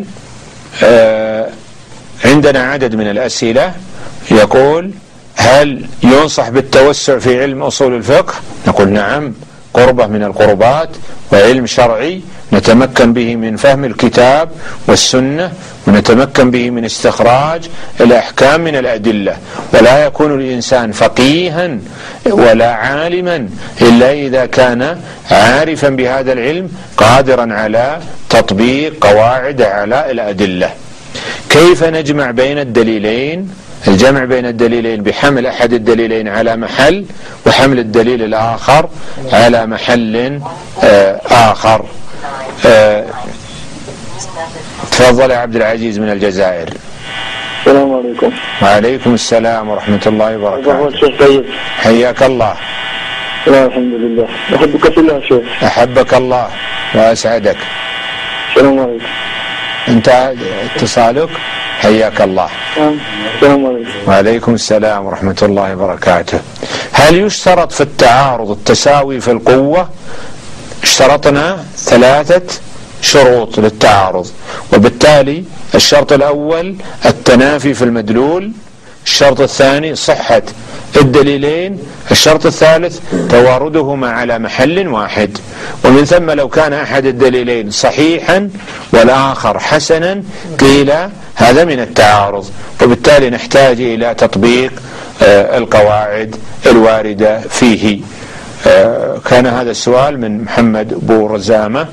عندنا عدد من الأسئلة، يقول: هل ينصح بالتوسع في علم أصول الفقه؟ نقول نعم، قربة من القربات وعلم شرعي نتمكن به من فهم الكتاب والسنة، ونتمكن به من استخراج الأحكام من الأدلة. ولا يكون الإنسان فقيها ولا عالما إلا إذا كان عارفا بهذا العلم قادرا على تطبيق قواعد على الأدلة. كيف نجمع بين الدليلين؟ الجمع بين الدليلين بحمل أحد الدليلين على محل، وحمل الدليل الآخر على محل آخر. تفضل يا عبد العزيز من الجزائر. السلام عليكم. وعليكم السلام ورحمة الله وبركاته. حياك الله. الحمد لله. أحبك في الله شيخ. أحبك الله وأسعدك. السلام عليكم. انت اتصالك. حياك الله. السلام عليكم. وعليكم السلام ورحمة الله وبركاته. هل يشترط في التعارض التساوي في القوة؟ اشترطنا 3 شروط للتعارض، وبالتالي الشرط الأول التنافي في المدلول، الشرط الثاني صحة الدليلين، الشرط الثالث تواردهما على محل واحد. ومن ثم لو كان أحد الدليلين صحيحا والآخر حسنا قيل هذا من التعارض، وبالتالي نحتاج إلى تطبيق القواعد الواردة فيه. كان هذا السؤال من محمد بورزامة.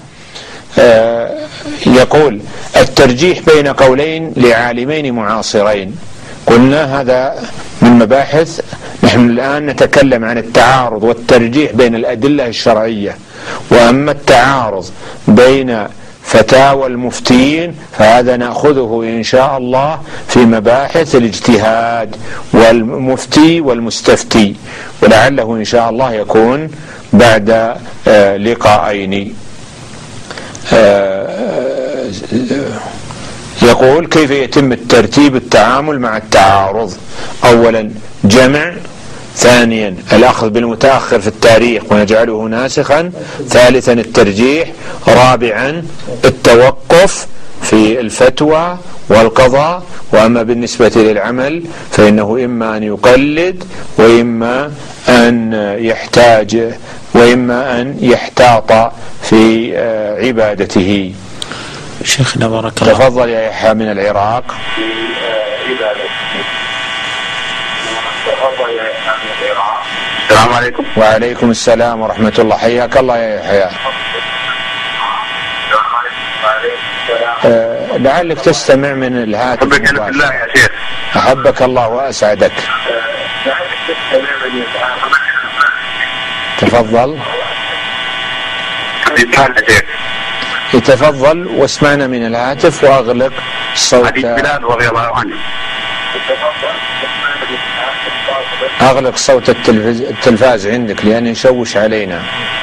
يقول: الترجيح بين قولين لعالمين معاصرين. قلنا هذا من مباحث، نحن الآن نتكلم عن التعارض والترجيح بين الأدلة الشرعية، وأما التعارض بين فتاوى المفتين فهذا نأخذه إن شاء الله في مباحث الاجتهاد والمفتي والمستفتي، ولعله إن شاء الله يكون بعد لقاءين. يقول: كيف يتم الترتيب التعامل مع التعارض؟ أولا جمع ثانيا الأخذ بالمتأخر في التاريخ ونجعله ناسخا. ثالثا الترجيح. رابعا التوقف في الفتوى والقضاء. وأما بالنسبة للعمل فإنه إما أن يقلد وإما أن يحتاج وإما أن يحتاط في عبادته. شيخنا بارك الله. تفضل يا يحيى من العراق. السلام عليكم. وعليكم السلام ورحمة الله. حياك الله يا يحيى. لعلك تستمع من الهاتف. أحبك أنا بالله يا شيخ. أحبك الله وأسعدك. تفضل. تفضل واسمعنا من الهاتف وأغلق صوت. حديث بلال رضي الله عنه. أغلق صوت التلفاز عندك لأنه يشوش علينا.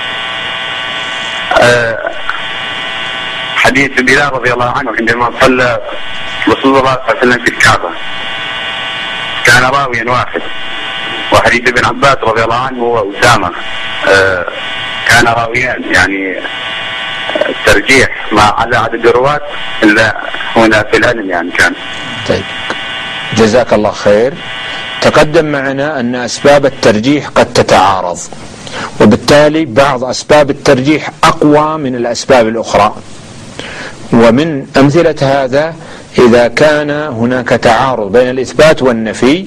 حديث بلال رضي الله عنه عندما صلى رسول الله صلى الله عليه وسلم في الكعبة كان راويا واحد. وحديث ابن عباس رضي الله عنه وأسامة كان راويان، يعني الترجيح مع على عدد الرواة إلا هنا في العلم يعني كان. طيب جزاك الله خير. تقدم معنا أن أسباب الترجيح قد تتعارض، وبالتالي بعض أسباب الترجيح أقوى من الأسباب الأخرى. ومن أمثلة هذا إذا كان هناك تعارض بين الإثبات والنفي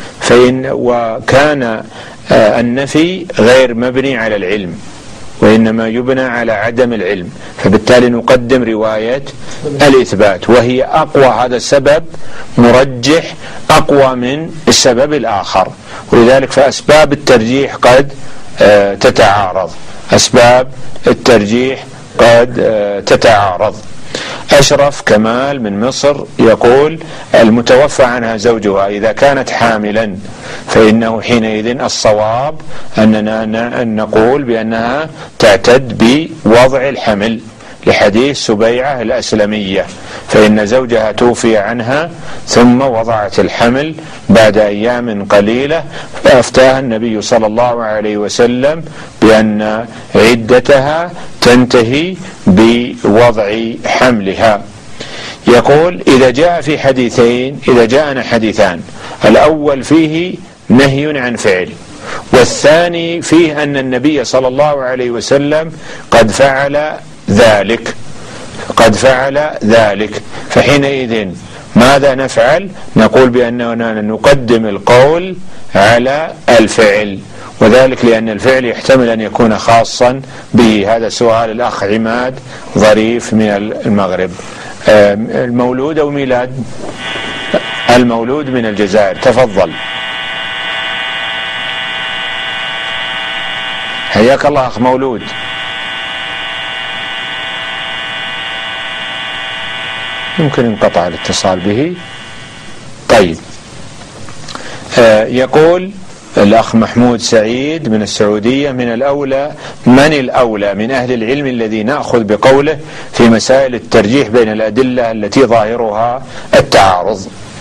وكان النفي غير مبني على العلم وإنما يبنى على عدم العلم، فبالتالي نقدم رواية الإثبات وهي أقوى. هذا السبب مرجح أقوى من السبب الآخر، ولذلك فأسباب الترجيح قد تتعارض. أسباب الترجيح قد تتعارض. أشرف كمال من مصر يقول المتوفى عنها زوجها إذا كانت حاملا فإنه حينئذ الصواب أننا نقول بأنها تعتد بوضع الحمل لحديث سبيعة الأسلمية، فإن زوجها توفي عنها ثم وضعت الحمل بعد أيام قليلة، فأفتاها النبي صلى الله عليه وسلم بأن عدتها تنتهي بوضع حملها. يقول إذا جاءنا حديثان، الأول فيه نهي عن فعل، والثاني فيه أن النبي صلى الله عليه وسلم قد فعل ذلك، فحينئذ ماذا نفعل؟ نقول بأننا نقدم القول على الفعل، وذلك لأن الفعل يحتمل أن يكون خاصا به. هذا سؤال الأخ عماد ظريف من المغرب. المولود أو ميلاد؟ المولود من الجزائر. تفضل. حياك الله أخ مولود. يمكن انقطع الاتصال به. طيب يقول الأخ محمود سعيد من السعودية من الأولى من أهل العلم الذي نأخذ بقوله في مسائل الترجيح بين الأدلة التي ظاهرها التعارض؟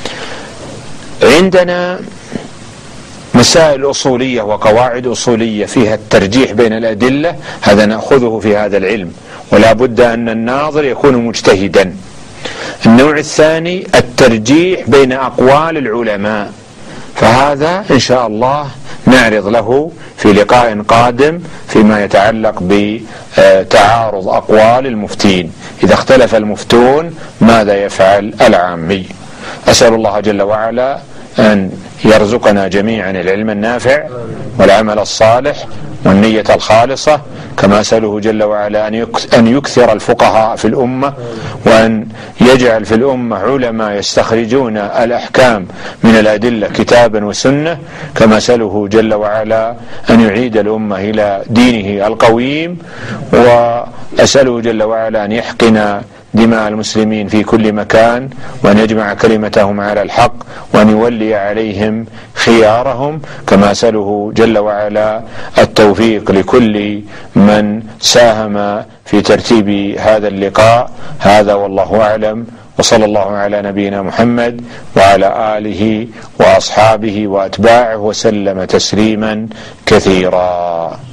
عندنا مسائل أصولية وقواعد أصولية فيها الترجيح بين الأدلة، هذا نأخذه في هذا العلم، ولا بد أن الناظر يكون مجتهدا. النوع الثاني الترجيح بين أقوال العلماء، فهذا إن شاء الله نعرض له في لقاء قادم فيما يتعلق بتعارض أقوال المفتين. إذا اختلف المفتون ماذا يفعل العامي؟ أسأل الله جل وعلا أن يرزقنا جميعا العلم النافع والعمل الصالح والنية الخالصة، كما أسأله جل وعلا أن يكثر الفقهاء في الأمة، وأن يجعل في الأمة علماء يستخرجون الأحكام من الأدلة كتابا وسنة، كما أسأله جل وعلا أن يعيد الأمة إلى دينه القويم، وأسأله جل وعلا أن يحقن دماء المسلمين في كل مكان، وأن يجمع كلمتهم على الحق، وأن يولي عليهم خيارهم، كما أسأله جل وعلا التوفيق لكل من ساهم في ترتيب هذا اللقاء. هذا والله أعلم، وصلى الله على نبينا محمد وعلى آله وأصحابه وأتباعه وسلم تسليما كثيرا.